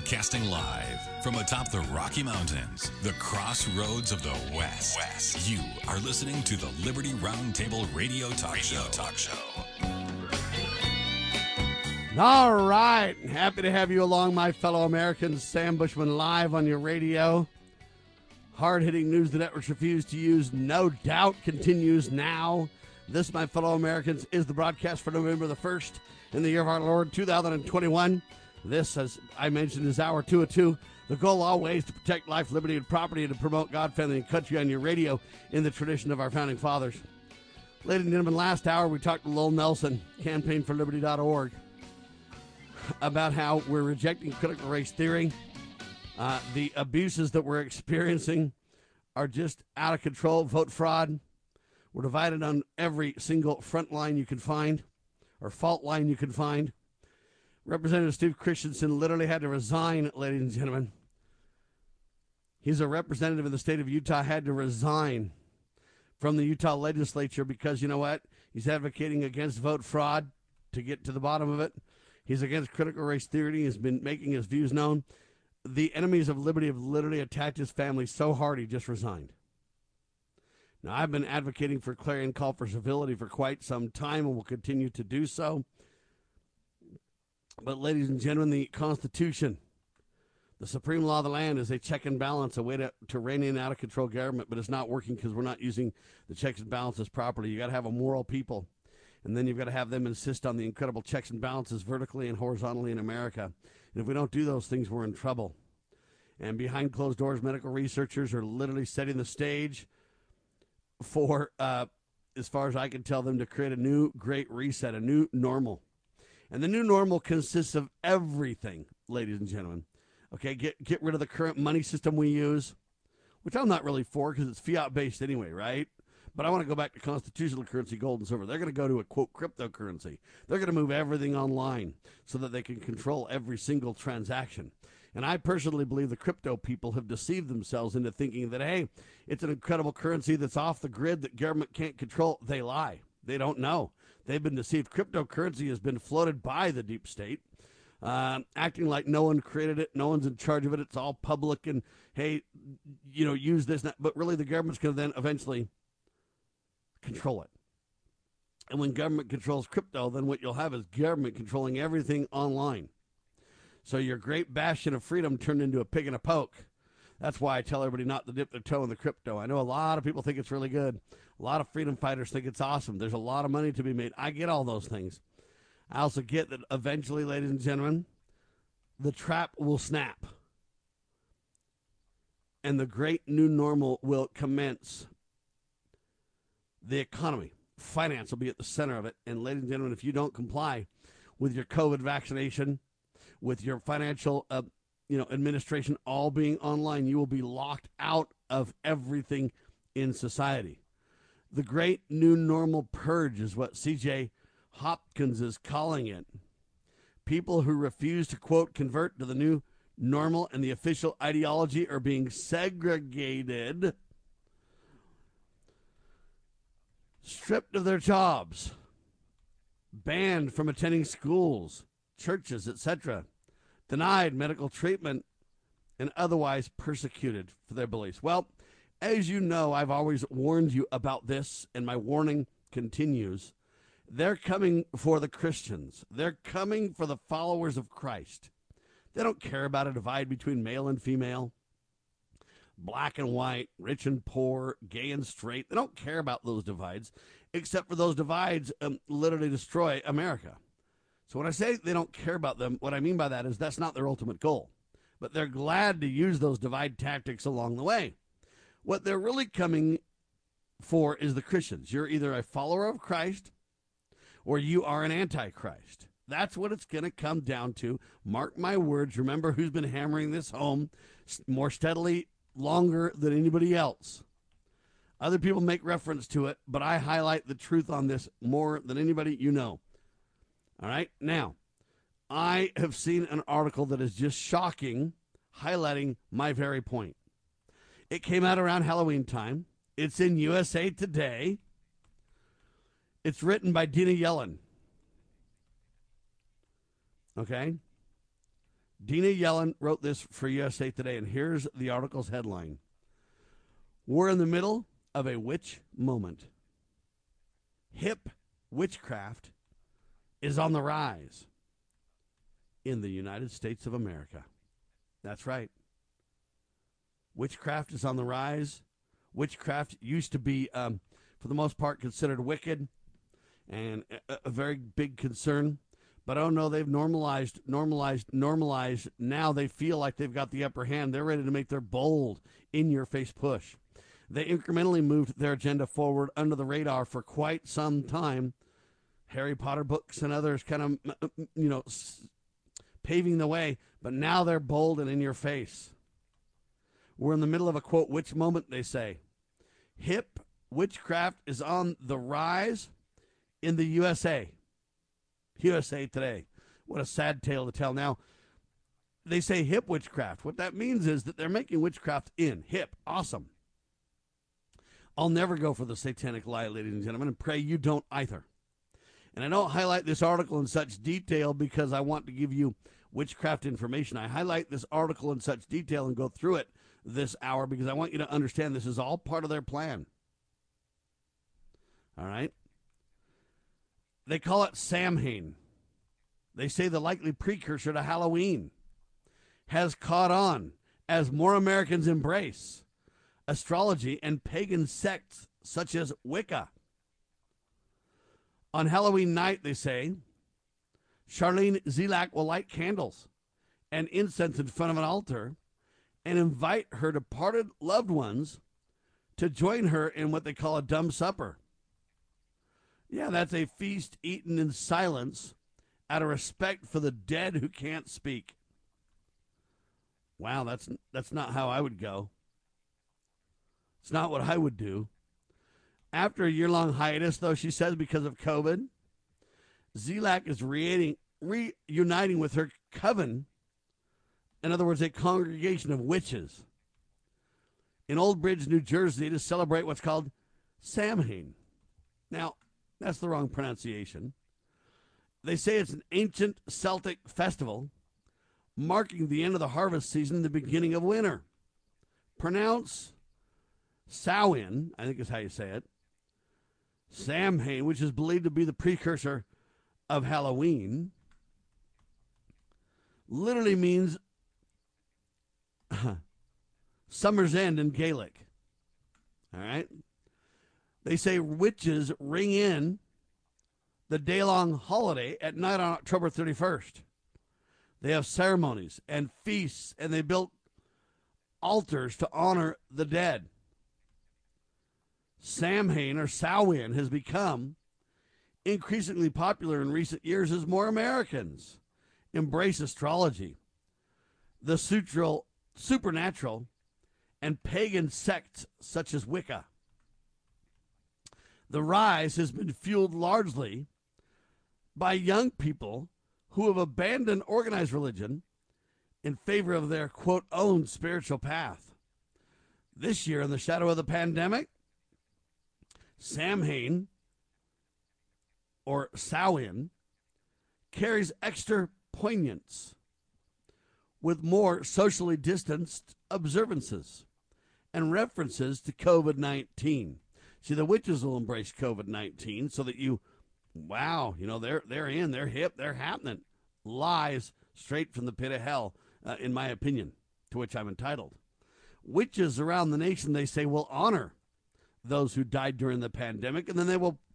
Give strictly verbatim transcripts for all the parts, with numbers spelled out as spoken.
Broadcasting live from atop the Rocky Mountains, the crossroads of the West. West. You are listening to the Liberty Roundtable Radio Talk Radio Show. Talk Show. All right. Happy to have you along, my fellow Americans. Sam Bushman live on your radio. Hard-hitting news the networks refuse to use, no doubt, continues now. This, my fellow Americans, is the broadcast for November the first in the year of our Lord, two thousand twenty-one. This, as I mentioned, is hour two oh two. The goal always to protect life, liberty, and property, and to promote God, family, and country on your radio in the tradition of our founding fathers. Ladies and gentlemen, last hour we talked to Lowell Nelson, campaign for liberty dot org, about how we're rejecting critical race theory. Uh, the abuses that we're experiencing are just out of control. Vote fraud. We're divided on every single front line you can find, or fault line you can find. Representative Steve Christensen literally had to resign, ladies and gentlemen. He's a representative in the state of Utah, had to resign from the Utah legislature because, you know what? He's advocating against vote fraud to get to the bottom of it. He's against critical race theory. He's been making his views known. The enemies of liberty have literally attacked his family so hard he just resigned. Now, I've been advocating for clarion call for civility for quite some time and will continue to do so. But, ladies and gentlemen, the Constitution, the supreme law of the land, is a check and balance, a way to, to rein in out-of-control government, but it's not working because we're not using the checks and balances properly. You got to have a moral people, and then you've got to have them insist on the incredible checks and balances vertically and horizontally in America. And if we don't do those things, we're in trouble. And behind closed doors, medical researchers are literally setting the stage for, uh, as far as I can tell them, to create a new great reset, a new normal. And the new normal consists of everything, ladies and gentlemen. Okay, get get rid of the current money system we use, which I'm not really for because it's fiat-based anyway, right? But I want to go back to constitutional currency, gold and silver. They're going to go to a, quote, cryptocurrency. They're going to move everything online so that they can control every single transaction. And I personally believe the crypto people have deceived themselves into thinking that, hey, it's an incredible currency that's off the grid that government can't control. They lie. They don't know. They've been deceived. Cryptocurrency has been floated by the deep state, uh, acting like no one created it, no one's in charge of it. It's all public and, hey, you know, use this. That. But really the government's going to then eventually control it. And when government controls crypto, then what you'll have is government controlling everything online. So your great bastion of freedom turned into a pig in a poke. That's why I tell everybody not to dip their toe in the crypto. I know a lot of people think it's really good. A lot of freedom fighters think it's awesome. There's a lot of money to be made. I get all those things. I also get that eventually, ladies and gentlemen, the trap will snap. And the great new normal will commence. The economy, finance will be at the center of it. And ladies and gentlemen, if you don't comply with your COVID vaccination, with your financial uh, you know, administration all being online, you will be locked out of everything in society. The great new normal purge is what C J Hopkins is calling it. People who refuse to, quote, convert to the new normal and the official ideology are being segregated, stripped of their jobs, banned from attending schools, churches, et cetera, denied medical treatment, and otherwise persecuted for their beliefs. Well, as you know, I've always warned you about this, and my warning continues. They're coming for the Christians. They're coming for the followers of Christ. They don't care about a divide between male and female, black and white, rich and poor, gay and straight. They don't care about those divides, except for those divides um, literally destroy America. So when I say they don't care about them, what I mean by that is that's not their ultimate goal. But they're glad to use those divide tactics along the way. What they're really coming for is the Christians. You're either a follower of Christ or you are an antichrist. That's what it's going to come down to. Mark my words. Remember who's been hammering this home more steadily, longer than anybody else. Other people make reference to it, but I highlight the truth on this more than anybody you know. All right. Now, I have seen an article that is just shocking, highlighting my very point. It came out around Halloween time. It's in U S A Today. It's written by Dina Yellen. Okay? Dina Yellen wrote this for U S A Today, and here's the article's headline. We're in the middle of a witch moment. Hip witchcraft is on the rise in the United States of America. That's right. Witchcraft is on the rise. Witchcraft used to be, um, for the most part, considered wicked and a, a very big concern. But oh no, they've normalized, normalized, normalized. Now they feel like they've got the upper hand. They're ready to make their bold, in-your-face push. They incrementally moved their agenda forward under the radar for quite some time. Harry Potter books and others kind of, you know, paving the way. But now they're bold and in your face. We're in the middle of a, quote, witch moment, they say. Hip witchcraft is on the rise in the U S A. U S A Today. What a sad tale to tell. Now, they say hip witchcraft. What that means is that they're making witchcraft in. Hip. Awesome. I'll never go for the satanic lie, ladies and gentlemen, and pray you don't either. And I don't highlight this article in such detail because I want to give you witchcraft information. I highlight this article in such detail and go through it this hour because I want you to understand this is all part of their plan. All right? They call it Samhain. They say the likely precursor to Halloween has caught on as more Americans embrace astrology and pagan sects such as Wicca. On Halloween night, they say, Charlene Zelak will light candles and incense in front of an altar and invite her departed loved ones to join her in what they call a dumb supper. Yeah, that's a feast eaten in silence out of respect for the dead who can't speak. Wow, that's that's not how I would go. It's not what I would do. After a year-long hiatus, though, she says because of COVID, Zelak is reuniting, reuniting with her coven, in other words, a congregation of witches, in Old Bridge, New Jersey, to celebrate what's called Samhain. Now, that's the wrong pronunciation. They say it's an ancient Celtic festival marking the end of the harvest season and the beginning of winter. Pronounce Samhain, I think is how you say it. Samhain, which is believed to be the precursor of Halloween, literally means summer's end in Gaelic. All right? They say witches ring in the day-long holiday at night on October thirty-first. They have ceremonies and feasts, and they built altars to honor the dead. Samhain, or Samhain, has become increasingly popular in recent years as more Americans embrace astrology, the sutral, supernatural, and pagan sects such as Wicca. The rise has been fueled largely by young people who have abandoned organized religion in favor of their, quote, own spiritual path. This year, in the shadow of the pandemic, Samhain, or Samhain, carries extra poignance with more socially distanced observances and references to COVID nineteen. See, the witches will embrace COVID nineteen so that you, wow, you know, they're they're in, they're hip, they're happening. Lies straight from the pit of hell, uh, in my opinion, to which I'm entitled. Witches around the nation, they say, will honor those who died during the pandemic, and then they will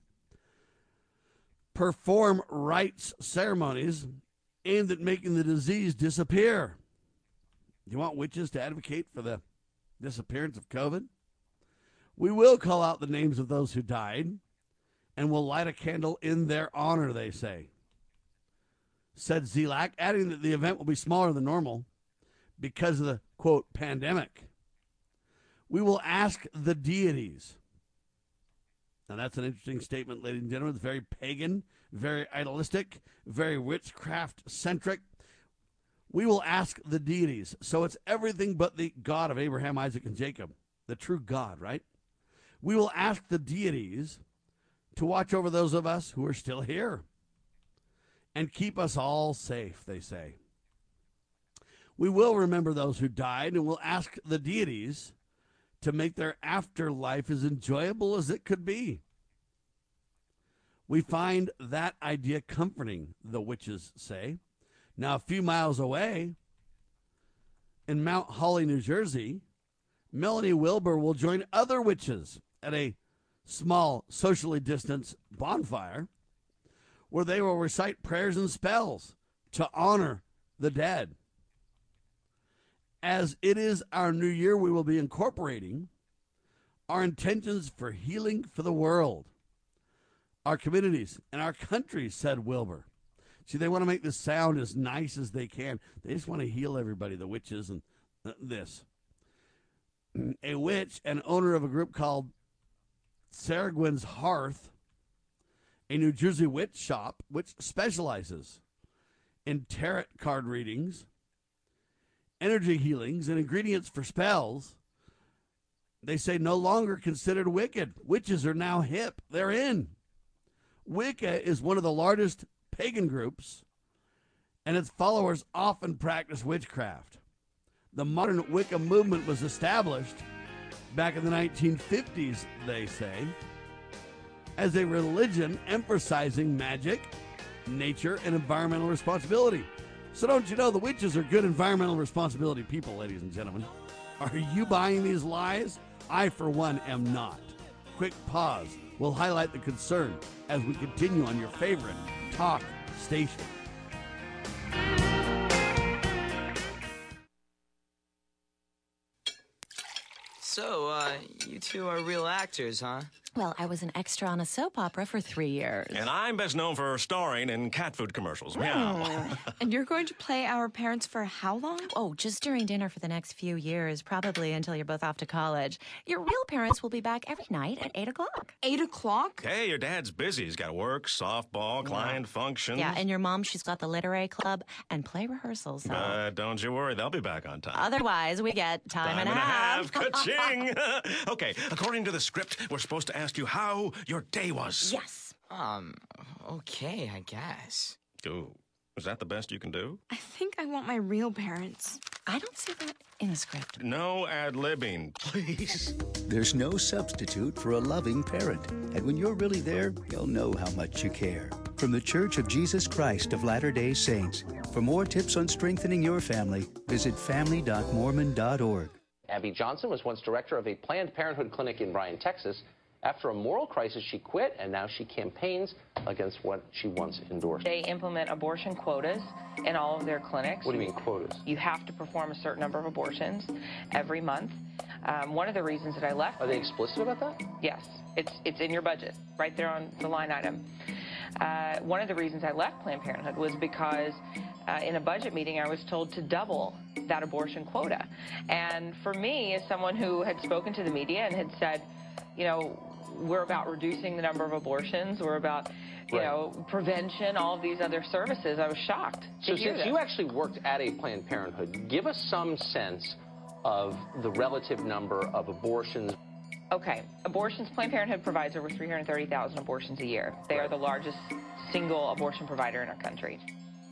perform rites ceremonies aimed at making the disease disappear. Do you want witches to advocate for the disappearance of COVID? We will call out the names of those who died and will light a candle in their honor, they say, said Zelak, adding that the event will be smaller than normal because of the, quote, pandemic. We will ask the deities. Now, that's an interesting statement, ladies and gentlemen. It's very pagan, very idolistic, very witchcraft-centric. We will ask the deities. So it's everything but the God of Abraham, Isaac, and Jacob, the true God, right? We will ask the deities to watch over those of us who are still here and keep us all safe, they say. We will remember those who died, and we'll ask the deities to make their afterlife as enjoyable as it could be. We find that idea comforting, the witches say. Now, a few miles away, in Mount Holly, New Jersey, Melanie Wilbur will join other witches at a small, socially distanced bonfire where they will recite prayers and spells to honor the dead. As it is our new year, we will be incorporating our intentions for healing for the world, our communities, and our country, said Wilbur. See, they want to make this sound as nice as they can. They just want to heal everybody, the witches and uh, this. A witch and owner of a group called Saragwin's Hearth, a New Jersey witch shop which specializes in tarot card readings, energy healings, and ingredients for spells, they say no longer considered wicked. Witches are now hip. They're in. Wicca is one of the largest pagan groups, and its followers often practice witchcraft. The modern Wicca movement was established back in the nineteen fifties, they say, as a religion emphasizing magic, nature, and environmental responsibility. So don't you know the witches are good environmental responsibility people, ladies and gentlemen? Are you buying these lies? I, for one, am not. Quick pause. We'll highlight the concern as we continue on your favorite talk station. So, uh, you two are real actors, huh? Well, I was an extra on a soap opera for three years. And I'm best known for starring in cat food commercials. Meow. And you're going to play our parents for how long? Oh, just during dinner for the next few years, probably until you're both off to college. Your real parents will be back every night at eight o'clock. Eight o'clock? Hey, your dad's busy. He's got work, softball, client functions. Yeah, and your mom, she's got the literary club and play rehearsals. So. Uh, don't you worry. They'll be back on time. Otherwise, we get time, Time and, and a a half. half. Ka-ching. Okay, according to the script, we're supposed to ask you how your day was. Yes. Um, okay, I guess. Ooh, is that the best you can do? I think I want my real parents. I don't see that in the script. No ad-libbing, please. There's no substitute for a loving parent. And when you're really there, you'll know how much you care. From the Church of Jesus Christ of Latter-day Saints. For more tips on strengthening your family, visit family dot mormon dot org. Abby Johnson was once director of a Planned Parenthood clinic in Bryan, Texas. After a moral crisis, she quit, and now she campaigns against what she once endorsed. They implement abortion quotas in all of their clinics. What do you mean, quotas? You have to perform a certain number of abortions every month. Um, one of the reasons that I left... Are they explicit about that? Yes. It's, it's in your budget, right there on the line item. Uh, one of the reasons I left Planned Parenthood was because uh, in a budget meeting I was told to double that abortion quota. And for me, as someone who had spoken to the media and had said, you know, we're about reducing the number of abortions, we're about, you right. know, prevention, all of these other services, I was shocked So to hear since this. you actually worked at a Planned Parenthood, give us some sense of the relative number of abortions. Okay, abortions, Planned Parenthood provides over three hundred thirty thousand abortions a year. They Right. are the largest single abortion provider in our country.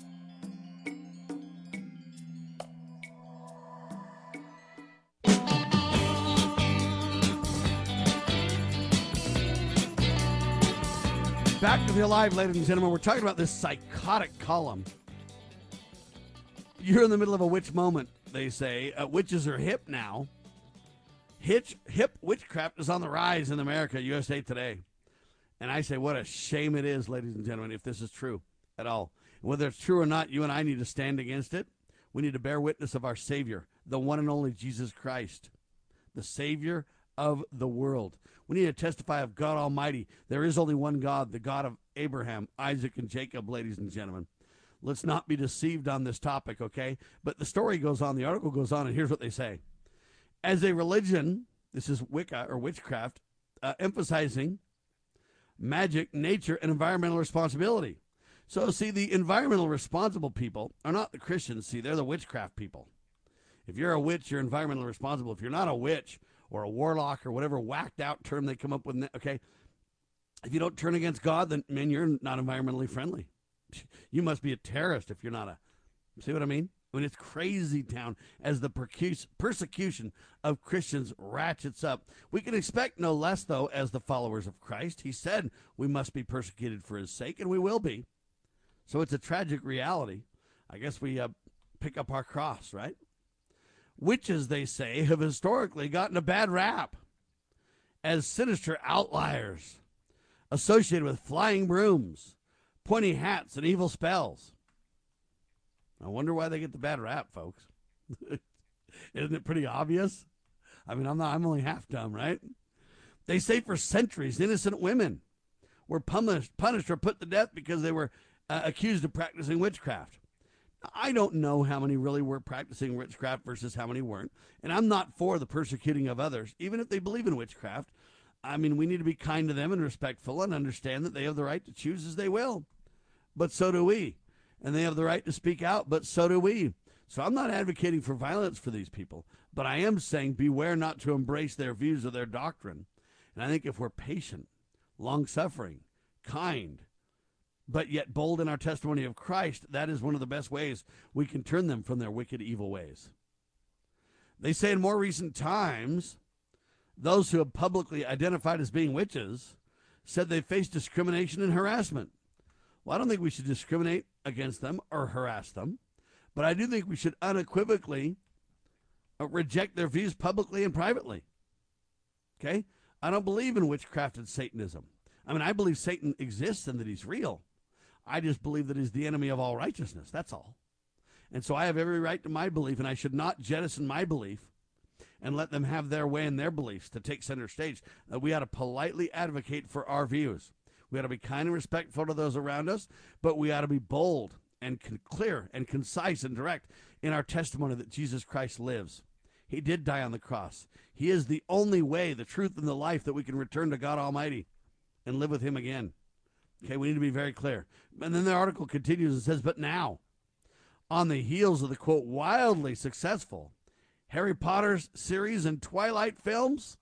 Back to the Alive, ladies and gentlemen. We're talking about this psychotic column. You're in the middle of a witch moment, they say. Uh, witches are hip now. Hitch, hip witchcraft is on the rise in America, U S A Today. And I say, what a shame it is, ladies and gentlemen, if this is true at all. Whether it's true or not, you and I need to stand against it. We need to bear witness of our Savior, the one and only Jesus Christ, the Savior of the world. We need to testify of God Almighty. There is only one God, the God of Abraham, Isaac, and Jacob, ladies and gentlemen. Let's not be deceived on this topic, okay? But the story goes on, the article goes on, and here's what they say. As a religion, this is Wicca or witchcraft, uh, emphasizing magic, nature, and environmental responsibility. So, see, the environmental responsible people are not the Christians. See, they're the witchcraft people. If you're a witch, you're environmentally responsible. If you're not a witch or a warlock or whatever whacked out term they come up with, okay, if you don't turn against God, then, man, you're not environmentally friendly. You must be a terrorist if you're not a, see what I mean? I mean, it's crazy town as the percus- persecution of Christians ratchets up. We can expect no less, though, as the followers of Christ. He said we must be persecuted for his sake, and we will be. So it's a tragic reality. I guess we uh, pick up our cross, right? Witches, they say, have historically gotten a bad rap as sinister outliers associated with flying brooms, pointy hats, and evil spells. I wonder why they get the bad rap, folks. Isn't it pretty obvious? I mean, I'm not, I'm only half dumb, right? They say for centuries, innocent women were punished, punished or put to death because they were uh, accused of practicing witchcraft. I don't know how many really were practicing witchcraft versus how many weren't. And I'm not for the persecuting of others, even if they believe in witchcraft. I mean, we need to be kind to them and respectful and understand that they have the right to choose as they will. But so do we. And they have the right to speak out, but so do we. So I'm not advocating for violence for these people, but I am saying beware not to embrace their views or their doctrine. And I think if we're patient, long-suffering, kind, but yet bold in our testimony of Christ, that is one of the best ways we can turn them from their wicked, evil ways. They say in more recent times, those who have publicly identified as being witches said they faced discrimination and harassment. Well, I don't think we should discriminate against them or harass them, but I do think we should unequivocally reject their views publicly and privately. Okay? I don't believe in witchcraft and Satanism. I mean, I believe Satan exists and that he's real. I just believe that he's the enemy of all righteousness. That's all. And so I have every right to my belief, and I should not jettison my belief and let them have their way and their beliefs to take center stage. Uh, we ought to politely advocate for our views. We ought to be kind and respectful to those around us, but we ought to be bold and con- clear and concise and direct in our testimony that Jesus Christ lives. He did die on the cross. He is the only way, the truth, and the life that we can return to God Almighty and live with him again. Okay, we need to be very clear. And then the article continues and says, but now, on the heels of the, quote, wildly successful Harry Potter series and Twilight films,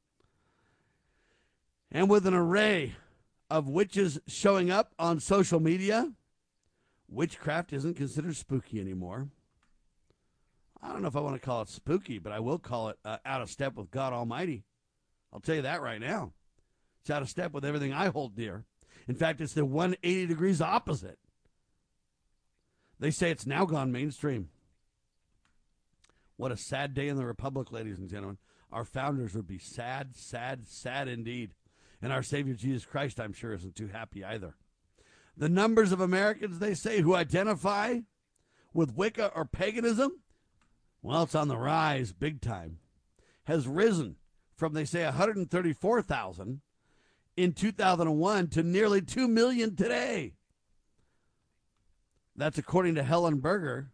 and with an array of witches showing up on social media, witchcraft isn't considered spooky anymore. I don't know if I want to call it spooky, but I will call it uh, out of step with God Almighty. I'll tell you that right now. It's out of step with everything I hold dear. In fact, it's the one hundred eighty degrees opposite. They say it's now gone mainstream. What a sad day in the Republic, ladies and gentlemen. Our founders would be sad, sad, sad indeed. And our Savior Jesus Christ, I'm sure, isn't too happy either. The numbers of Americans, they say, who identify with Wicca or paganism, well, it's on the rise big time, has risen from, they say, one hundred thirty-four thousand in two thousand one to nearly two million today. That's according to Helen Berger,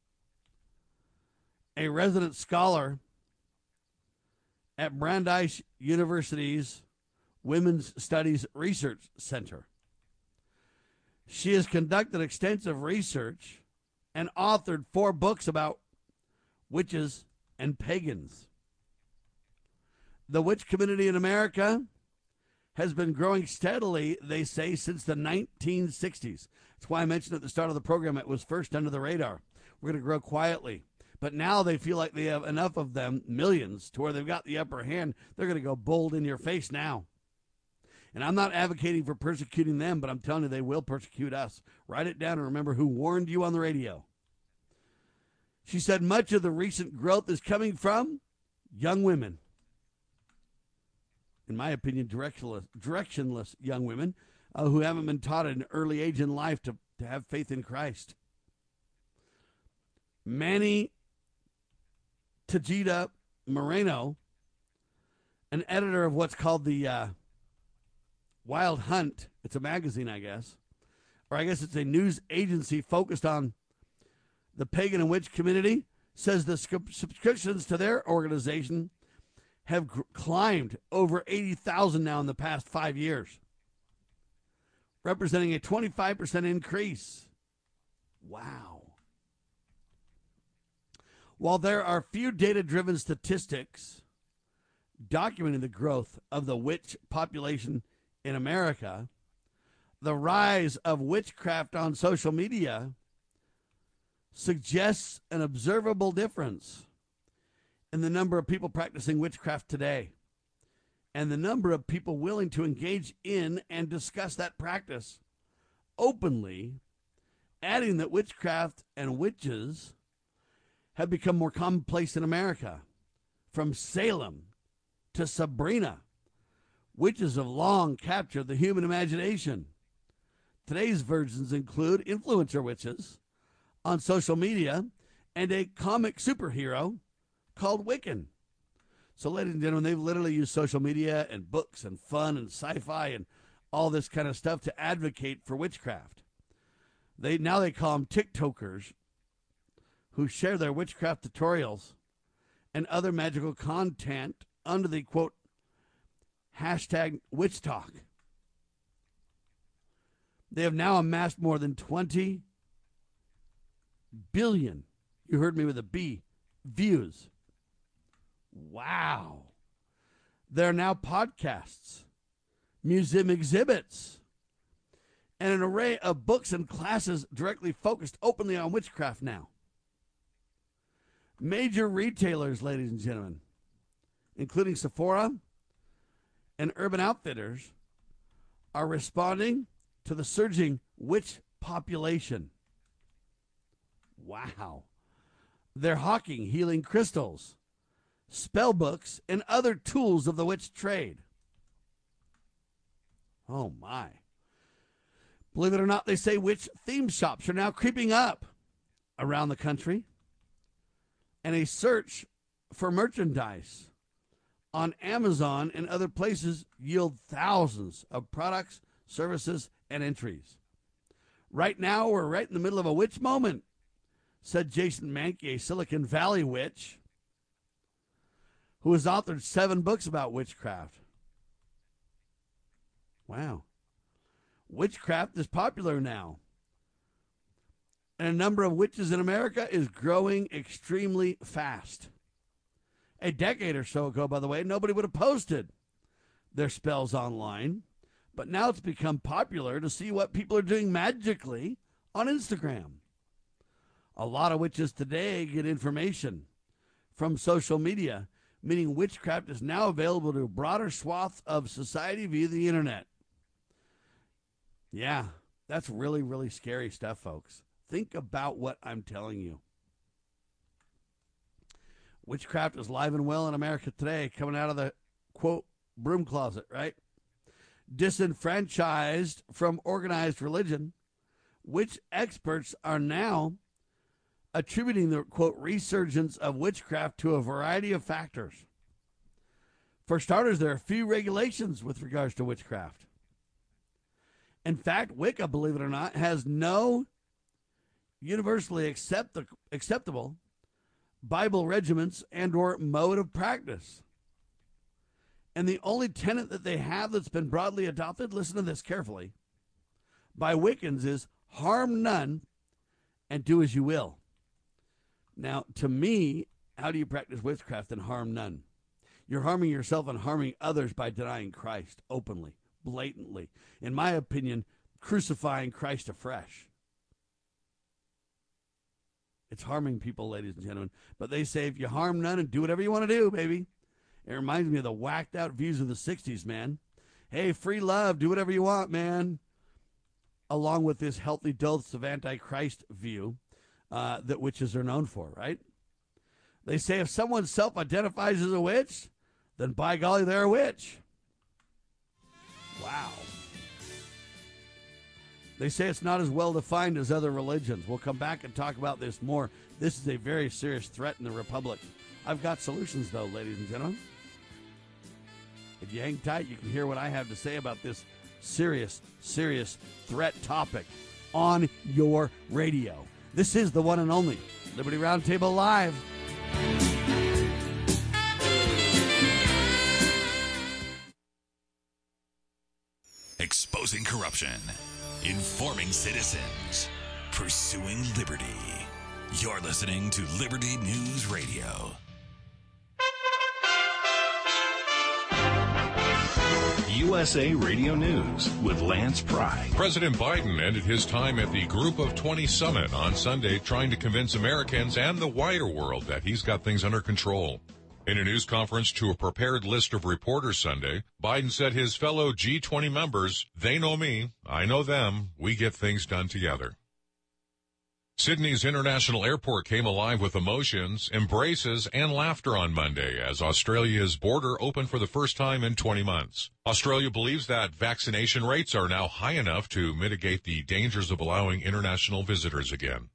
a resident scholar at Brandeis University's Women's Studies Research Center. She has conducted extensive research and authored four books about witches and pagans. The witch community in America has been growing steadily, they say, since the nineteen sixties. That's why I mentioned at the start of the program it was first under the radar. We're going to grow quietly. But now they feel like they have enough of them, millions, to where they've got the upper hand. They're going to go bold in your face now. And I'm not advocating for persecuting them, but I'm telling you they will persecute us. Write it down and remember who warned you on the radio. She said much of the recent growth is coming from young women. In my opinion, directionless, directionless young women uh, who haven't been taught at an early age in life to, to have faith in Christ. Manny Tajida Moreno, an editor of what's called the uh, Wild Hunt, it's a magazine, I guess, or I guess it's a news agency focused on the pagan and witch community, says the subscriptions to their organization have gr- climbed over eighty thousand now in the past five years, representing a twenty-five percent increase. Wow. While there are few data-driven statistics documenting the growth of the witch population in America, the rise of witchcraft on social media suggests an observable difference in the number of people practicing witchcraft today and the number of people willing to engage in and discuss that practice openly, adding that witchcraft and witches have become more commonplace in America. From Salem to Sabrina, witches have long captured the human imagination. Today's versions include influencer witches on social media and a comic superhero called Wiccan. So, ladies and gentlemen, they've literally used social media and books and fun and sci-fi and all this kind of stuff to advocate for witchcraft. They now they call them TikTokers, who share their witchcraft tutorials and other magical content under the, quote, hashtag witch talk. They have now amassed more than twenty billion, you heard me with a B, views. Wow. There are now podcasts, museum exhibits, and an array of books and classes directly focused openly on witchcraft now. Major retailers, ladies and gentlemen, including Sephora and Urban Outfitters, are responding to the surging witch population. Wow. They're hawking healing crystals, spell books, and other tools of the witch trade. Oh, my. Believe it or not, they say witch theme shops are now creeping up around the country. And a search for merchandise on Amazon and other places yield thousands of products, services, and entries. Right now, we're right in the middle of a witch moment, said Jason Mankey, a Silicon Valley witch, who has authored seven books about witchcraft. Wow. Witchcraft is popular now. And a number of witches in America is growing extremely fast. A decade or so ago, by the way, nobody would have posted their spells online. But now it's become popular to see what people are doing magically on Instagram. A lot of witches today get information from social media, meaning witchcraft is now available to a broader swath of society via the internet. Yeah, that's really, really scary stuff, folks. Think about what I'm telling you. Witchcraft is alive and well in America today, coming out of the, quote, broom closet, right? Disenfranchised from organized religion, witch experts are now attributing the, quote, resurgence of witchcraft to a variety of factors. For starters, there are few regulations with regards to witchcraft. In fact, Wicca, believe it or not, has no universally accept, acceptable Bible regiments and or mode of practice. And the only tenet that they have that's been broadly adopted, listen to this carefully, by Wiccans is harm none and do as you will. Now, to me, how do you practice witchcraft and harm none? You're harming yourself and harming others by denying Christ openly, blatantly. In my opinion, crucifying Christ afresh. It's harming people, ladies and gentlemen. But they say if you harm none and do whatever you want to do, baby. It reminds me of the whacked out views of the sixties, man. Hey, free love, do whatever you want, man. Along with this healthy dose of anti-Christ view uh, that witches are known for, right? They say if someone self-identifies as a witch, then by golly, they're a witch. Wow. They say it's not as well defined as other religions. We'll come back and talk about this more. This is a very serious threat in the Republic. I've got solutions, though, ladies and gentlemen. If you hang tight, you can hear what I have to say about this serious, serious threat topic on your radio. This is the one and only Liberty Roundtable Live. Exposing corruption, informing citizens, pursuing liberty. You're listening to Liberty News Radio. U S A Radio News with Lance Pry. President Biden ended his time at the Group of twenty Summit on Sunday trying to convince Americans and the wider world that he's got things under control. In a news conference to a prepared list of reporters Sunday, Biden said his fellow G twenty members, they know me, I know them, we get things done together. Sydney's International Airport came alive with emotions, embraces, and laughter on Monday as Australia's border opened for the first time in twenty months. Australia believes that vaccination rates are now high enough to mitigate the dangers of allowing international visitors again.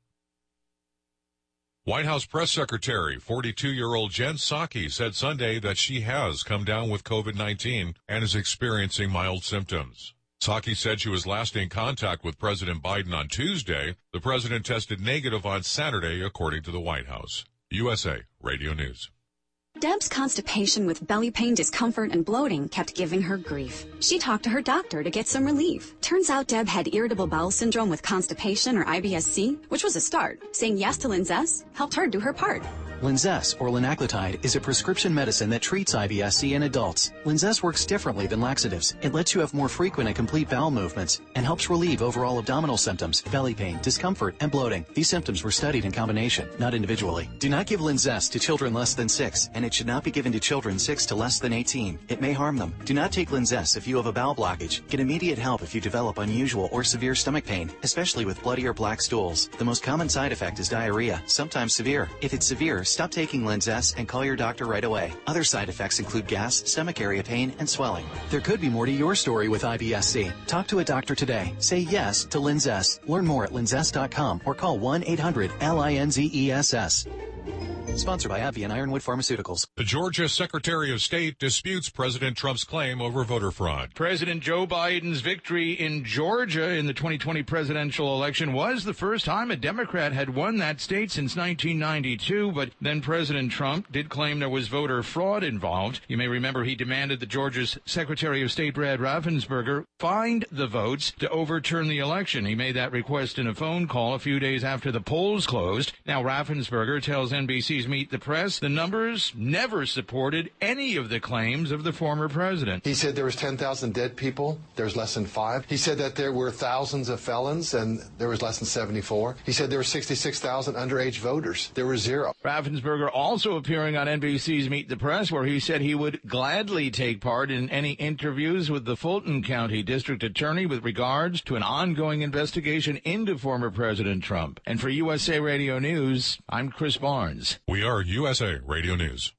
White House Press Secretary, forty-two-year-old Jen Psaki, said Sunday that she has come down with COVID nineteen and is experiencing mild symptoms. Psaki said she was last in contact with President Biden on Tuesday. The president tested negative on Saturday, according to the White House. U S A Radio News. Deb's constipation with belly pain, discomfort, and bloating kept giving her grief. She talked to her doctor to get some relief. Turns out Deb had irritable bowel syndrome with constipation, or I B S C, which was a start. Saying yes to Linzess helped her do her part. Linzess, or linaclotide, is a prescription medicine that treats I B S C in adults. Linzess works differently than laxatives. It lets you have more frequent and complete bowel movements and helps relieve overall abdominal symptoms, belly pain, discomfort, and bloating. These symptoms were studied in combination, not individually. Do not give Linzess to children less than six, and it should not be given to children six to less than eighteen. It may harm them. Do not take Linzess if you have a bowel blockage. Get immediate help if you develop unusual or severe stomach pain, especially with bloody or black stools. The most common side effect is diarrhea, sometimes severe. If it's severe, stop taking Linzess and call your doctor right away. Other side effects include gas, stomach area pain, and swelling. There could be more to your story with I B S C. Talk to a doctor today. Say yes to Linzess. Learn more at linzess dot com or call one eight hundred L I N Z E S S. Sponsored by AbbVie and Ironwood Pharmaceuticals. The Georgia Secretary of State disputes President Trump's claim over voter fraud. President Joe Biden's victory in Georgia in the twenty twenty presidential election was the first time a Democrat had won that state since nineteen ninety-two, but then President Trump did claim there was voter fraud involved. You may remember he demanded that Georgia's Secretary of State Brad Raffensperger find the votes to overturn the election. He made that request in a phone call a few days after the polls closed. Now Raffensperger tells N B C's Meet the Press the numbers never supported any of the claims of the former president. He said there was ten thousand dead people. There's less than five. He said that there were thousands of felons, and there was less than seventy-four. He said there were sixty-six thousand underage voters. There were zero. Raffensperger also appearing on N B C's Meet the Press, where he said he would gladly take part in any interviews with the Fulton County District Attorney with regards to an ongoing investigation into former President Trump. And for U S A Radio News, I'm Chris Barnes. We are U S A Radio News.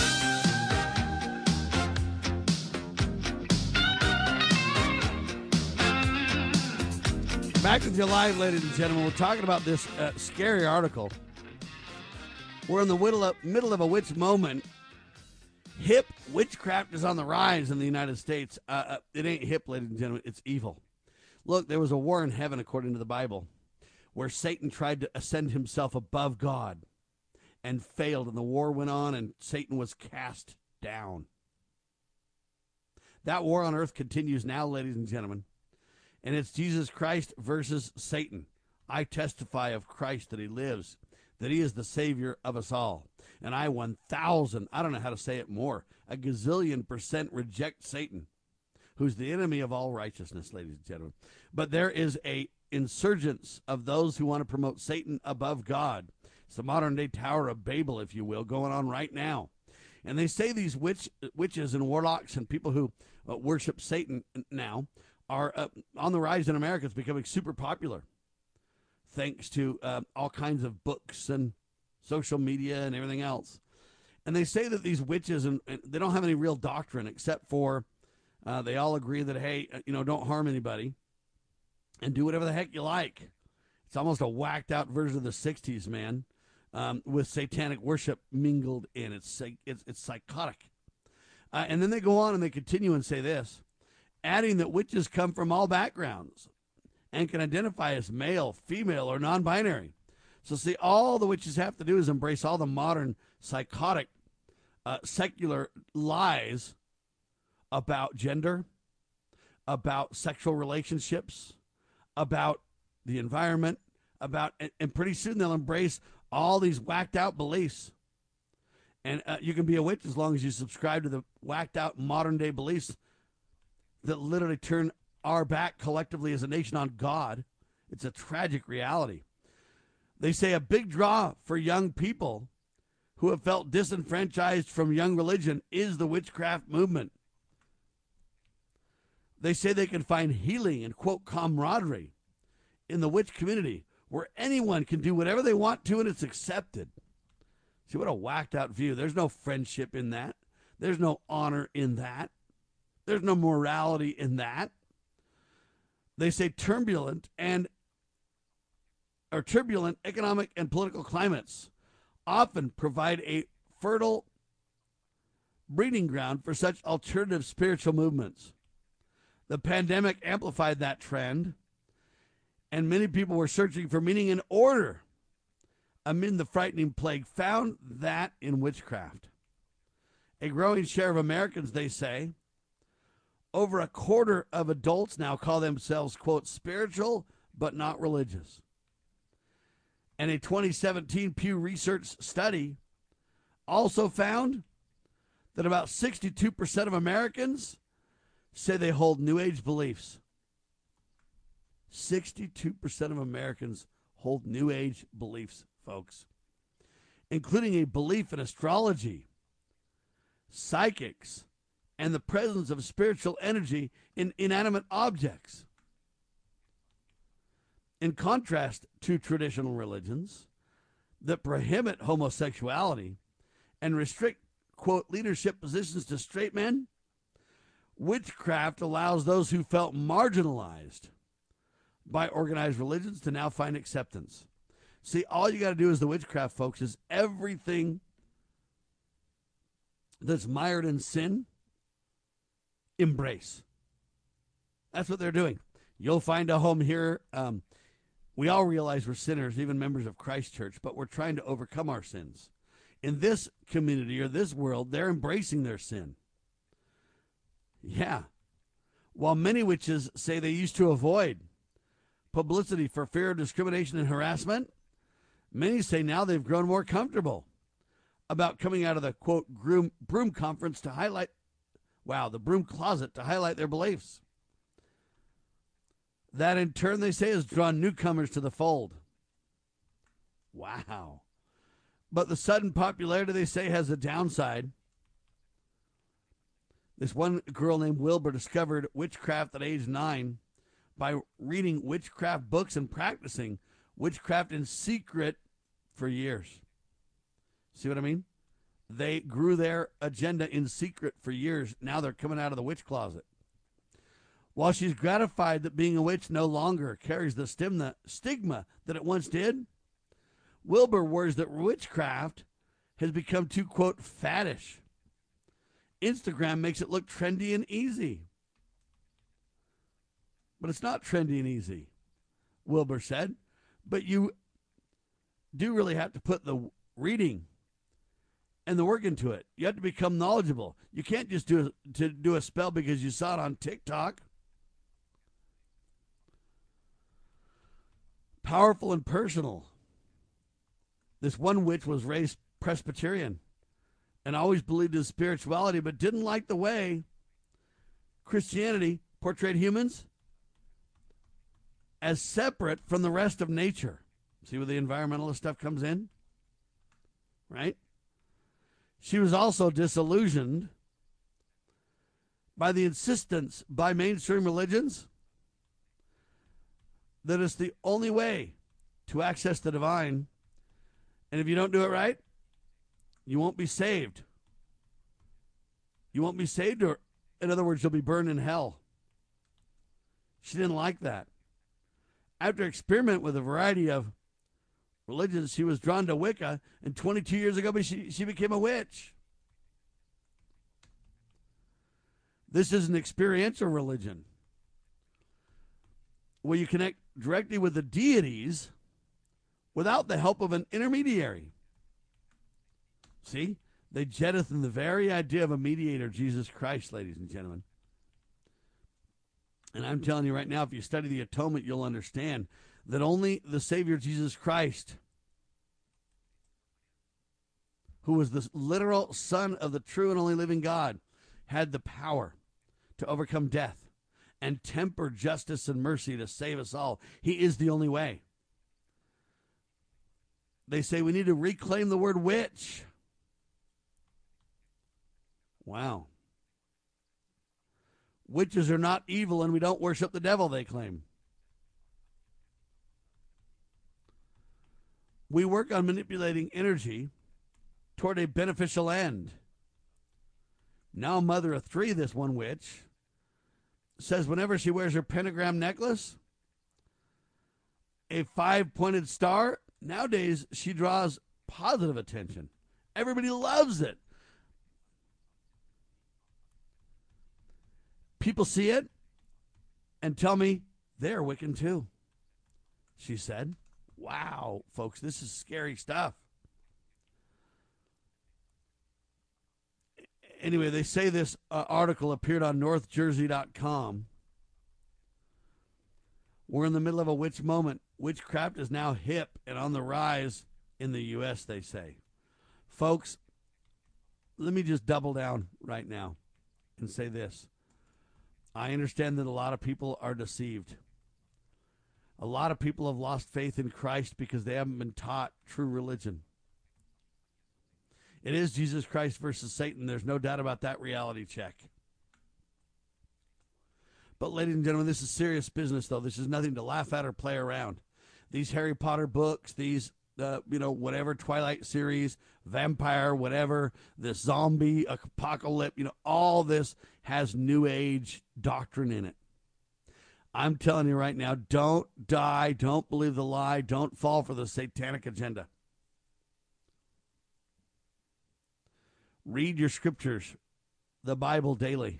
Back to July, ladies and gentlemen. We're talking about this uh, scary article. We're in the middle of, middle of a witch moment. Hip witchcraft is on the rise in the United States. Uh, uh, it ain't hip, ladies and gentlemen. It's evil. Look, there was a war in heaven, according to the Bible, where Satan tried to ascend himself above God and failed, and the war went on, and Satan was cast down. That war on earth continues now, ladies and gentlemen, and it's Jesus Christ versus Satan. I testify of Christ that he lives, that he is the Savior of us all, and I one thousand, I don't know how to say it more, a gazillion percent reject Satan, who's the enemy of all righteousness, ladies and gentlemen. But there is a insurgence of those who want to promote Satan above God. It's the modern-day Tower of Babel, if you will, going on right now. And they say these witch, witches and warlocks and people who uh, worship Satan now are uh, on the rise in America. It's becoming super popular, thanks to uh, all kinds of books and social media and everything else. And they say that these witches, and, and they don't have any real doctrine except for uh, they all agree that, hey, you know, don't harm anybody and do whatever the heck you like. It's almost a whacked-out version of the sixties, man. Um, with satanic worship mingled in. It's it's, it's psychotic. Uh, and then they go on and they continue and say this, adding that witches come from all backgrounds and can identify as male, female, or non-binary. So see, all the witches have to do is embrace all the modern psychotic, uh, secular lies about gender, about sexual relationships, about the environment, about, and, and pretty soon they'll embrace all these whacked out beliefs. And uh, you can be a witch as long as you subscribe to the whacked out modern day beliefs that literally turn our back collectively as a nation on God. It's a tragic reality. They say a big draw for young people who have felt disenfranchised from young religion is the witchcraft movement. They say they can find healing and, quote, camaraderie in the witch community where anyone can do whatever they want to and it's accepted. See, what a whacked out view. There's no friendship in that. There's no honor in that. There's no morality in that. They say turbulent and or turbulent economic and political climates often provide a fertile breeding ground for such alternative spiritual movements. The pandemic amplified that trend, and many people were searching for meaning and order amid the frightening plague, found that in witchcraft. A growing share of Americans, they say, over a quarter of adults now call themselves, quote, spiritual but not religious. And a twenty seventeen Pew Research study also found that about sixty-two percent of Americans say they hold New Age beliefs. sixty-two percent of Americans hold New Age beliefs, folks, including a belief in astrology, psychics, and the presence of spiritual energy in inanimate objects. In contrast to traditional religions that prohibit homosexuality and restrict, quote, leadership positions to straight men, witchcraft allows those who felt marginalized by organized religions to now find acceptance. See, all you got to do is the witchcraft, folks, is everything that's mired in sin, embrace. That's what they're doing. You'll find a home here. Um, we all realize we're sinners, even members of Christ Church, but we're trying to overcome our sins. In this community or this world, they're embracing their sin. Yeah. While many witches say they used to avoid publicity for fear of discrimination and harassment, many say now they've grown more comfortable about coming out of the, quote, broom, broom conference to highlight, wow, the broom closet to highlight their beliefs. That, in turn, they say, has drawn newcomers to the fold. Wow. But the sudden popularity, they say, has a downside. This one girl named Wilbur discovered witchcraft at age nine by reading witchcraft books and practicing witchcraft in secret for years. See what I mean? They grew their agenda in secret for years. Now they're coming out of the witch closet. While she's gratified that being a witch no longer carries the stigma, stigma that it once did, Wilbur worries that witchcraft has become too, quote, faddish. Instagram makes it look trendy and easy. But it's not trendy and easy, Wilbur said. But you do really have to put the reading and the work into it. You have to become knowledgeable. You can't just do a, to do a spell because you saw it on TikTok. Powerful and personal. This one witch was raised Presbyterian and always believed in spirituality, but didn't like the way Christianity portrayed humans as separate from the rest of nature. See where the environmentalist stuff comes in? Right? She was also disillusioned by the insistence by mainstream religions that it's the only way to access the divine. And if you don't do it right, you won't be saved. You won't be saved, or in other words, you'll be burned in hell. She didn't like that. After experimenting with a variety of religions, she was drawn to Wicca, and twenty-two years ago, she, she became a witch. This is an experiential religion where you connect directly with the deities without the help of an intermediary. See? They jettison the very idea of a mediator, Jesus Christ, ladies and gentlemen. And I'm telling you right now, if you study the atonement, you'll understand that only the Savior, Jesus Christ, who was the literal Son of the true and only living God, had the power to overcome death and temper justice and mercy to save us all. He is the only way. They say we need to reclaim the word witch. Wow. Witches are not evil and we don't worship the devil, they claim. We work on manipulating energy toward a beneficial end. Now, mother of three, this one witch, says whenever she wears her pentagram necklace, a five-pointed star, nowadays she draws positive attention. Everybody loves it. People see it and tell me they're Wiccan too, she said. Wow, folks, this is scary stuff. Anyway, they say this uh, article appeared on north jersey dot com. We're in the middle of a witch moment. Witchcraft is now hip and on the rise in the U S, they say. Folks, let me just double down right now and say this. I understand that a lot of people are deceived. A lot of people have lost faith in Christ because they haven't been taught true religion. It is Jesus Christ versus Satan. There's no doubt about that reality check. But, ladies and gentlemen, this is serious business, though. This is nothing to laugh at or play around. These Harry Potter books, these, uh, you know, whatever, Twilight series, vampire, whatever, this zombie apocalypse, you know, all this has New Age doctrine in it. I'm telling you right now, don't die, don't believe the lie, don't fall for the satanic agenda. Read your scriptures, the Bible daily.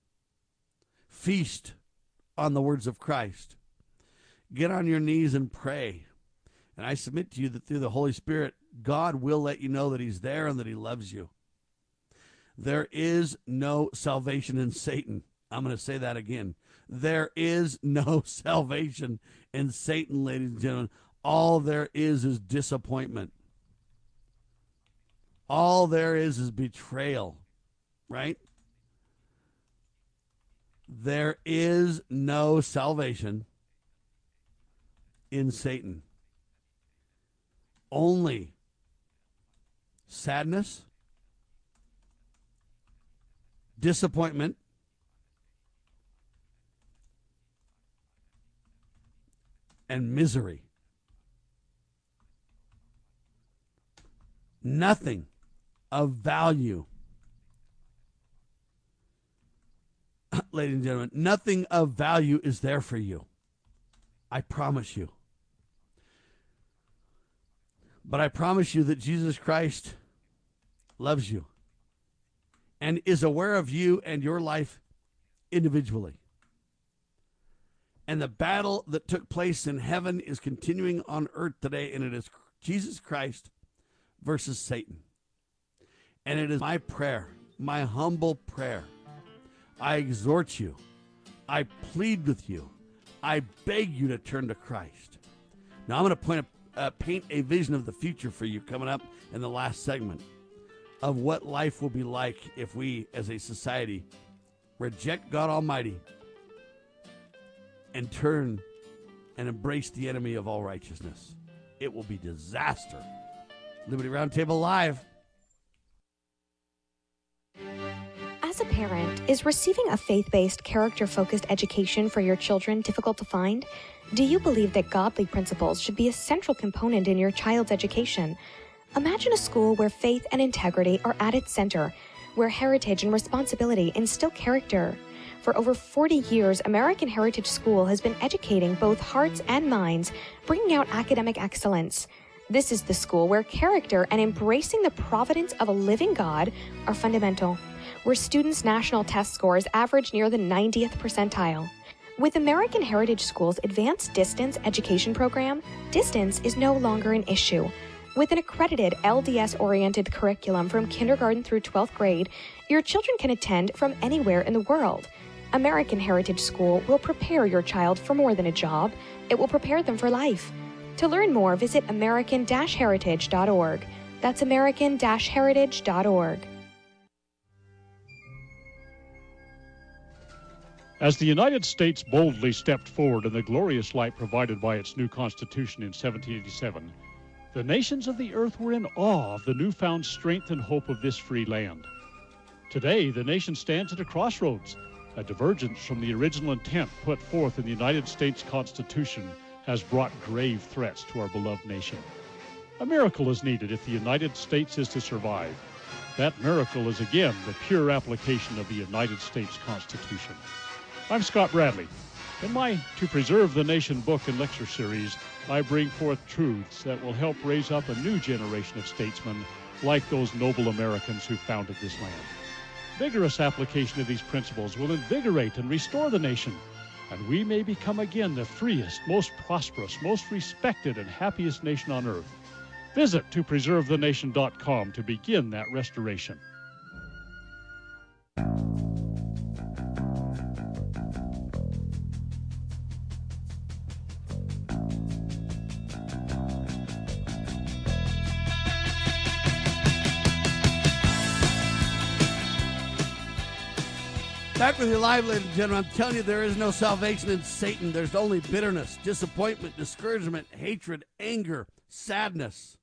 Feast on the words of Christ. Get on your knees and pray. And I submit to you that through the Holy Spirit, God will let you know that he's there and that he loves you. There is no salvation in Satan. I'm going to say that again. There is no salvation in Satan, ladies and gentlemen. All there is is disappointment. All there is is betrayal, right? There is no salvation in Satan. Only sadness, disappointment, and misery. Nothing of value. Ladies and gentlemen, nothing of value is there for you. I promise you. But I promise you that Jesus Christ loves you and is aware of you and your life individually. And the battle that took place in heaven is continuing on earth today, and it is Jesus Christ versus Satan. And it is my prayer, my humble prayer. I exhort you. I plead with you. I beg you to turn to Christ. Now I'm going to point a, uh, paint a vision of the future for you coming up in the last segment of what life will be like if we as a society reject God Almighty and turn and embrace the enemy of all righteousness. It will be disaster. Liberty Roundtable Live. As a parent, is receiving a faith-based, character-focused education for your children difficult to find? Do you believe that godly principles should be a central component in your child's education? Imagine a school where faith and integrity are at its center, where heritage and responsibility instill character. For over forty years, American Heritage School has been educating both hearts and minds, bringing out academic excellence. This is the school where character and embracing the providence of a living God are fundamental, where students' national test scores average near the ninetieth percentile. With American Heritage School's advanced distance education program, distance is no longer an issue. With an accredited L D S-oriented curriculum from kindergarten through twelfth grade, your children can attend from anywhere in the world. American Heritage School will prepare your child for more than a job. It will prepare them for life. To learn more, visit american heritage dot org. That's american heritage dot org. As the United States boldly stepped forward in the glorious light provided by its new Constitution in seventeen eighty-seven, the nations of the earth were in awe of the newfound strength and hope of this free land. Today, the nation stands at a crossroads. A divergence from the original intent put forth in the United States Constitution has brought grave threats to our beloved nation. A miracle is needed if the United States is to survive. That miracle is again the pure application of the United States Constitution. I'm Scott Bradley. In my To Preserve the Nation book and lecture series, I bring forth truths that will help raise up a new generation of statesmen like those noble Americans who founded this land. Vigorous application of these principles will invigorate and restore the nation, and we may become again the freest, most prosperous, most respected, and happiest nation on earth. Visit to preserve the nation dot com to begin that restoration. Back with you live, ladies and gentlemen. I'm telling you, there is no salvation in Satan. There's only bitterness, disappointment, discouragement, hatred, anger, sadness.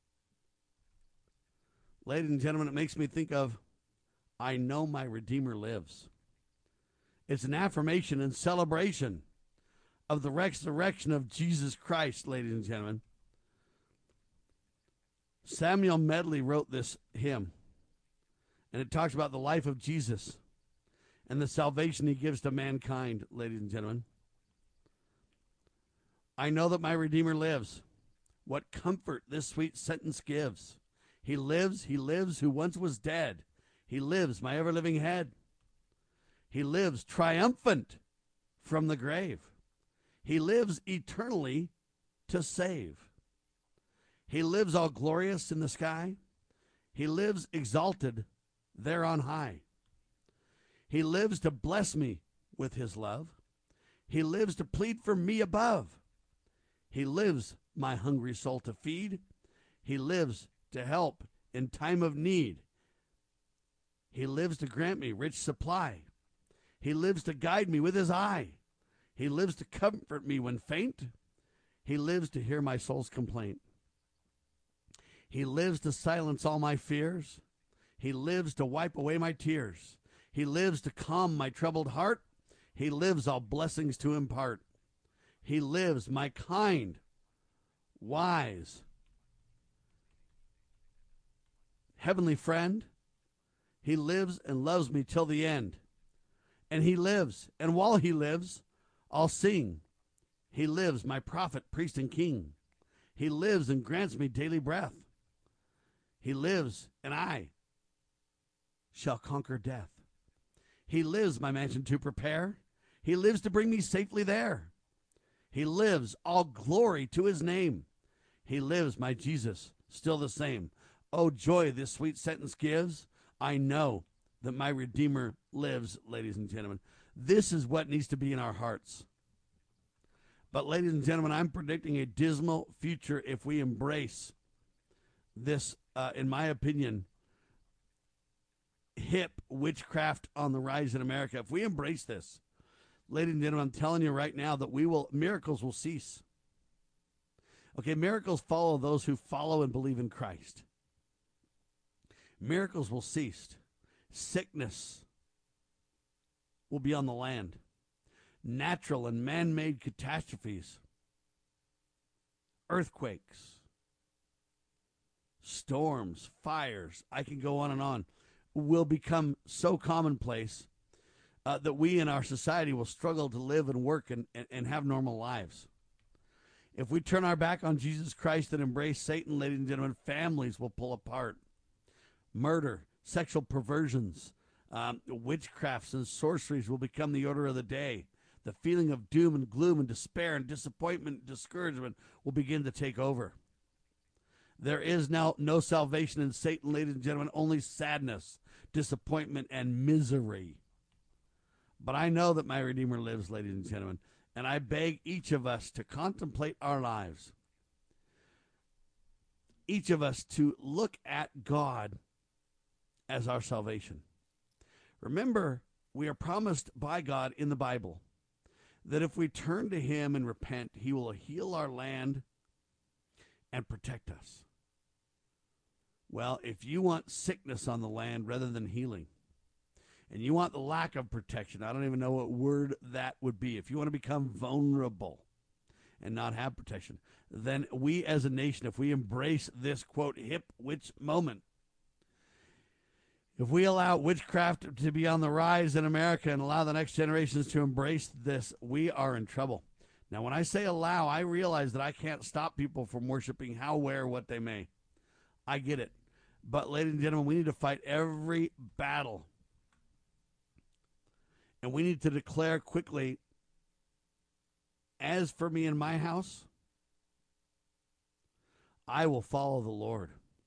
Ladies and gentlemen, it makes me think of, I know my Redeemer lives. It's an affirmation and celebration of the resurrection of Jesus Christ, ladies and gentlemen. Samuel Medley wrote this hymn, and it talks about the life of Jesus and the salvation he gives to mankind, ladies and gentlemen. I know that my Redeemer lives. What comfort this sweet sentence gives. He lives, he lives, who once was dead. He lives, my ever-living head. He lives triumphant from the grave. He lives eternally to save. He lives all glorious in the sky. He lives exalted there on high. He lives to bless me with his love. He lives to plead for me above. He lives my hungry soul to feed. He lives to help in time of need. He lives to grant me rich supply. He lives to guide me with his eye. He lives to comfort me when faint. He lives to hear my soul's complaint. He lives to silence all my fears. He lives to wipe away my tears. He lives to calm my troubled heart. He lives all blessings to impart. He lives my kind, wise, heavenly friend. He lives and loves me till the end. And he lives, and while he lives, I'll sing. He lives, my prophet, priest, and king. He lives and grants me daily breath. He lives, and I shall conquer death. He lives my mansion to prepare. He lives to bring me safely there. He lives, all glory to his name. He lives, my Jesus, still the same. Oh, joy this sweet sentence gives. I know that my Redeemer lives, ladies and gentlemen. This is what needs to be in our hearts. But, ladies and gentlemen, I'm predicting a dismal future if we embrace this, uh, in my opinion, hip witchcraft on the rise in America. If we embrace this, ladies and gentlemen, I'm telling you right now that we will, miracles will cease. Okay, miracles follow those who follow and believe in Christ. Miracles will cease. Sickness will be on the land. Natural and man-made catastrophes, earthquakes, storms, fires, I can go on and on, will become so commonplace uh, that we in our society will struggle to live and work and, and, and have normal lives. If we turn our back on Jesus Christ and embrace Satan, ladies and gentlemen, families will pull apart. Murder, sexual perversions, um, witchcrafts, and sorceries will become the order of the day. The feeling of doom and gloom and despair and disappointment and discouragement will begin to take over. There is now no salvation in Satan, ladies and gentlemen, only sadness, disappointment, and misery. But I know that my Redeemer lives, ladies and gentlemen, and I beg each of us to contemplate our lives. Each of us to look at God as our salvation. Remember We are promised by God in the Bible that if we turn to him and repent, he will heal our land and protect us. Well, if you want sickness on the land rather than healing, and you want the lack of protection, I don't even know what word that would be. If you want to become vulnerable and not have protection, then we as a nation, if we embrace this, quote, hip witch moment, if we allow witchcraft to be on the rise in America and allow the next generations to embrace this, we are in trouble. Now, when I say allow, I realize that I can't stop people from worshiping how, where, what they may. I get it. But, ladies and gentlemen, we need to fight every battle. And we need to declare quickly, as for me and my house, I will follow the Lord.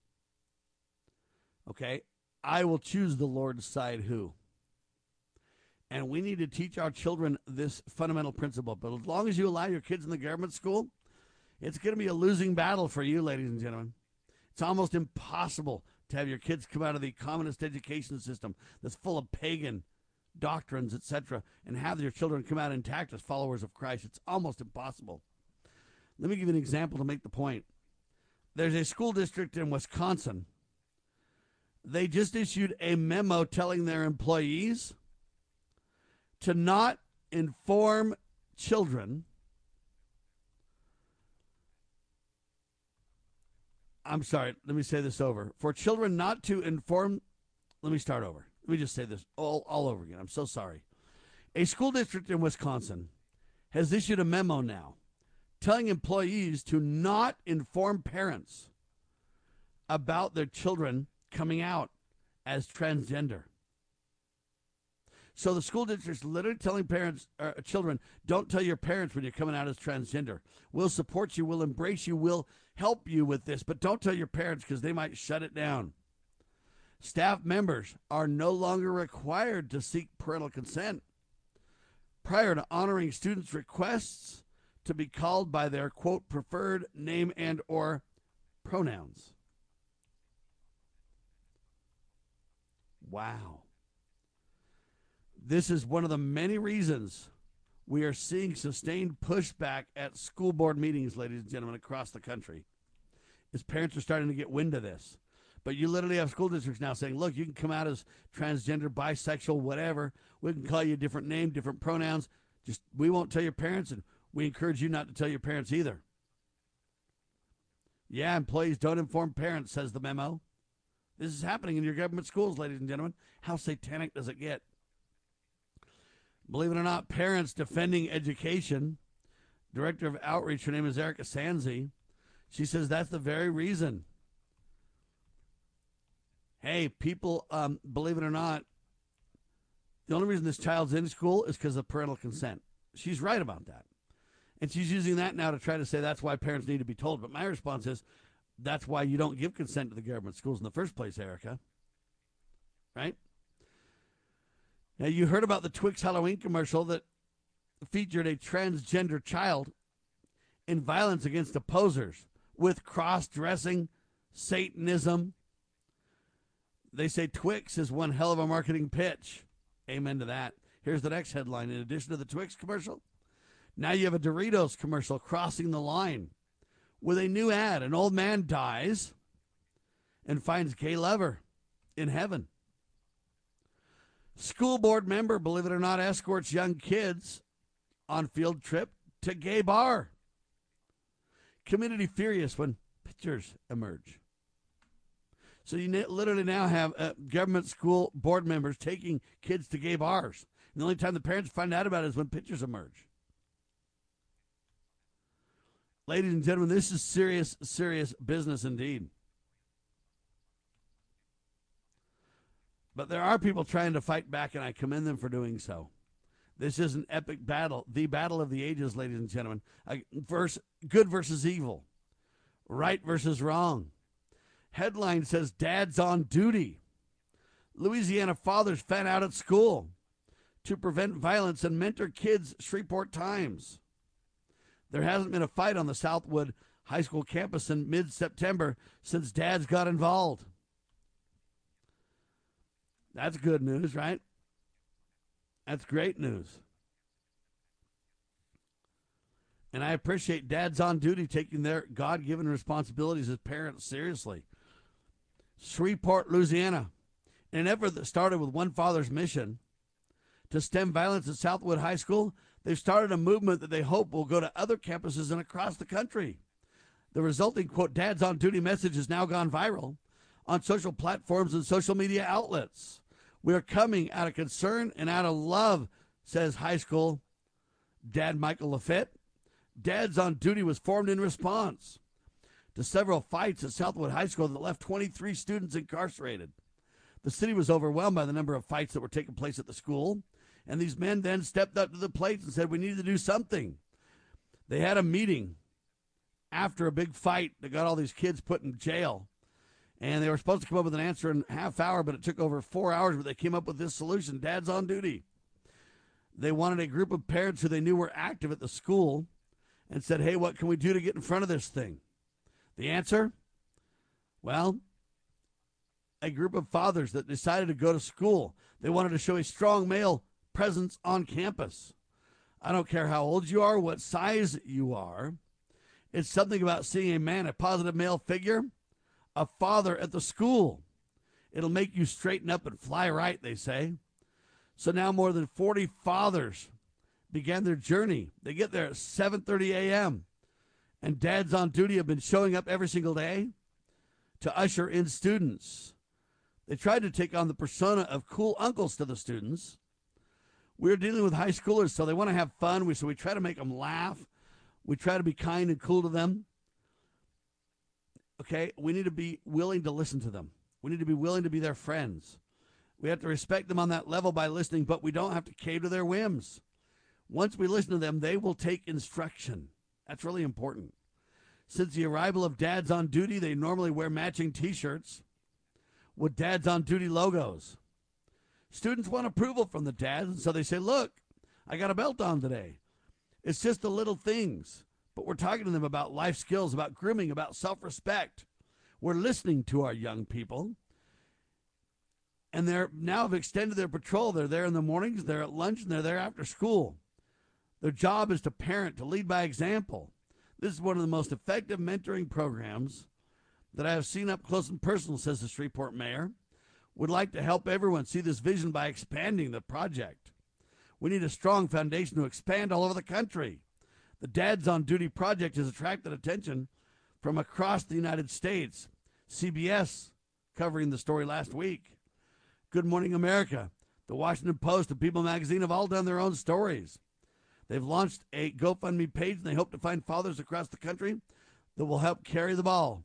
Okay? I will choose the Lord's side who. And we need to teach our children this fundamental principle. But as long as you allow your kids in the government school, it's going to be a losing battle for you, ladies and gentlemen. It's almost impossible to have your kids come out of the communist education system that's full of pagan doctrines, et cetera, and have your children come out intact as followers of Christ. It's almost impossible. Let me give you an example to make the point. There's a school district in Wisconsin. They just issued a memo telling their employees to not inform children. I'm sorry, let me say this over. For children not to inform, let me start over. Let me just say this all, all over again. I'm so sorry. A school district in Wisconsin has issued a memo now telling employees to not inform parents about their children coming out as transgender. So the school district's literally telling parents, uh, children, don't tell your parents when you're coming out as transgender. We'll support you, we'll embrace you, we'll help you with this, but don't tell your parents because they might shut it down. Staff members are no longer required to seek parental consent prior to honoring students' requests to be called by their, quote, preferred name and or pronouns. Wow. This is one of the many reasons we are seeing sustained pushback at school board meetings, ladies and gentlemen, across the country. Is parents are starting to get wind of this. But you literally have school districts now saying, look, you can come out as transgender, bisexual, whatever. We can call you a different name, different pronouns. Just we won't tell your parents, and we encourage you not to tell your parents either. Yeah, employees don't inform parents, says the memo. This is happening in your government schools, ladies and gentlemen. How satanic does it get? Believe it or not, Parents Defending Education, Director of Outreach, her name is Erica Sanzi. She says that's the very reason. Hey, people, um, believe it or not, the only reason this child's in school is because of parental consent. She's right about that. And she's using that now to try to say that's why parents need to be told. But my response is, that's why you don't give consent to the government schools in the first place, Erica. Right? Now, you heard about the Twix Halloween commercial that featured a transgender child in violence against opposers with cross-dressing, Satanism. They say Twix is one hell of a marketing pitch. Amen to that. Here's the next headline. In addition to the Twix commercial, now you have a Doritos commercial crossing the line with a new ad. An old man dies and finds gay lover in heaven. School board member, believe it or not, escorts young kids on field trip to gay bar. Community furious when pictures emerge. So you literally now have uh, government school board members taking kids to gay bars. And the only time the parents find out about it is when pictures emerge. Ladies and gentlemen, this is serious, serious business indeed. But there are people trying to fight back, and I commend them for doing so. This is an epic battle, the battle of the ages, ladies and gentlemen. Uh, verse, good versus evil, right versus wrong. Headline says, Dad's on duty. Louisiana fathers fan out at school to prevent violence and mentor kids, Shreveport Times. There hasn't been a fight on the Southwood High School campus in mid-September since dads got involved. That's good news, right? That's great news. And I appreciate dads on duty taking their God-given responsibilities as parents seriously. Shreveport, Louisiana, in an effort that started with one father's mission to stem violence at Southwood High School, they've started a movement that they hope will go to other campuses and across the country. The resulting, quote, Dads on Duty message has now gone viral on social platforms and social media outlets. We are coming out of concern and out of love, says high school dad Michael Lafitte. Dads on Duty was formed in response to several fights at Southwood High School that left twenty-three students incarcerated. The city was overwhelmed by the number of fights that were taking place at the school, and these men then stepped up to the plate and said, we need to do something. They had a meeting after a big fight that got all these kids put in jail, and they were supposed to come up with an answer in a half hour, but it took over four hours, but they came up with this solution, Dads on Duty. They wanted a group of parents who they knew were active at the school and said, hey, what can we do to get in front of this thing? The answer? Well, a group of fathers that decided to go to school. They wanted to show a strong male presence on campus. I don't care how old you are, what size you are. It's something about seeing a man, a positive male figure, a father at the school. It'll make you straighten up and fly right, they say. So now more than forty fathers began their journey. They get there at seven thirty a.m. And dads on duty have been showing up every single day to usher in students. They tried to take on the persona of cool uncles to the students. We're dealing with high schoolers, so they want to have fun. We, so we try to make them laugh. We try to be kind and cool to them. Okay, we need to be willing to listen to them. We need to be willing to be their friends. We have to respect them on that level by listening, but we don't have to cave to their whims. Once we listen to them, they will take instruction. That's really important. Since the arrival of Dads on Duty, they normally wear matching T-shirts with Dads on Duty logos. Students want approval from the dads, and so they say, look, I got a belt on today. It's just the little things, but we're talking to them about life skills, about grooming, about self-respect. We're listening to our young people, and they're now have extended their patrol. They're there in the mornings, they're at lunch, and they're there after school. Their job is to parent, to lead by example. This is one of the most effective mentoring programs that I have seen up close and personal, says the Shreveport mayor. Would like to help everyone see this vision by expanding the project. We need a strong foundation to expand all over the country. The Dads on Duty project has attracted attention from across the United States. C B S covering the story last week. Good Morning America, the Washington Post, and People Magazine have all done their own stories. They've launched a GoFundMe page, and they hope to find fathers across the country that will help carry the ball.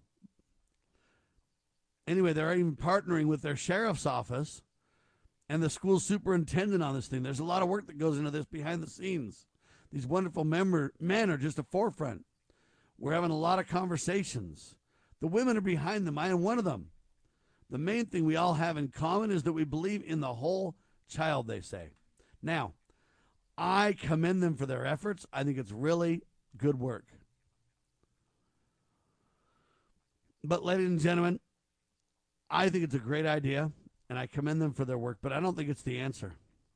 Anyway, they're even partnering with their sheriff's office and the school superintendent on this thing. There's a lot of work that goes into this behind the scenes. These wonderful member, men are just a forefront. We're having a lot of conversations. The women are behind them. I am one of them. The main thing we all have in common is that we believe in the whole child, they say. Now, I commend them for their efforts. I think it's really good work. But, ladies and gentlemen, I think it's a great idea, and I commend them for their work, but I don't think it's the answer.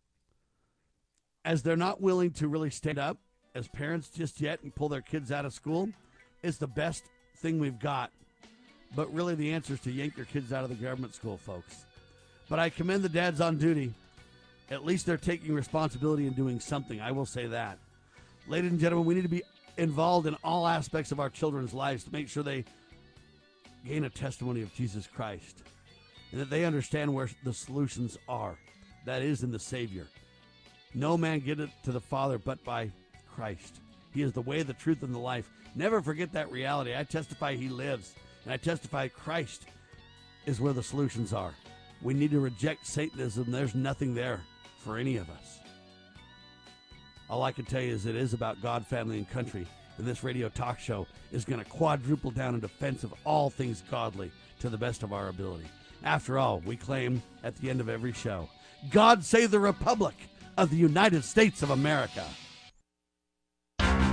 As they're not willing to really stand up as parents just yet and pull their kids out of school, it's the best thing we've got. But really the answer is to yank their kids out of the government school, folks. But I commend the dads on duty. At least they're taking responsibility and doing something. I will say that. Ladies and gentlemen, we need to be involved in all aspects of our children's lives to make sure they gain a testimony of Jesus Christ and that they understand where the solutions are. That is in the Savior. No man getteth to the Father but by Christ. He is the way, the truth, and the life. Never forget that reality. I testify he lives, and I testify Christ is where the solutions are. We need to reject Satanism. There's nothing there for any of us. All I can tell you is it is about God, family, and country. And this radio talk show is going to quadruple down in defense of all things godly to the best of our ability. After all, we claim at the end of every show, God save the Republic of the United States of America.